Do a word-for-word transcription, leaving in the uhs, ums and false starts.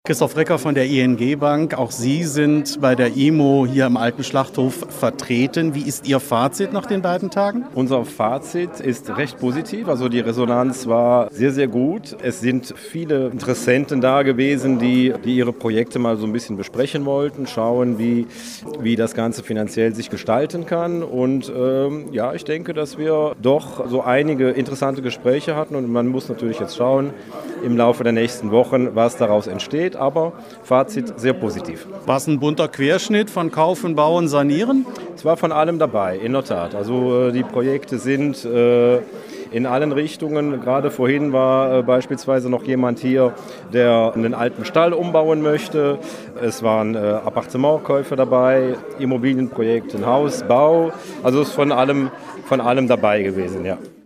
Christoph Recker von der I N G Bank. Auch Sie sind bei der I M O hier im Alten Schlachthof vertreten. Wie ist Ihr Fazit nach den beiden Tagen? Unser Fazit ist recht positiv. Also die Resonanz war sehr, sehr gut. Es sind viele Interessenten da gewesen, die, die ihre Projekte mal so ein bisschen besprechen wollten, schauen, wie, wie das Ganze finanziell sich gestalten kann. Und ähm, ja, ich denke, dass wir doch so einige interessante Gespräche hatten. Und man muss natürlich jetzt schauen im Laufe der nächsten Wochen, was daraus entsteht. Aber Fazit sehr positiv. War es ein bunter Querschnitt von Kaufen, Bauen, Sanieren? Es war von allem dabei, in der Tat. Also die Projekte sind äh, in allen Richtungen. Gerade vorhin war äh, beispielsweise noch jemand hier, der einen alten Stall umbauen möchte. Es waren äh, Appartementkäufe dabei, Immobilienprojekte, Hausbau. Also es ist von allem, von allem dabei gewesen, ja.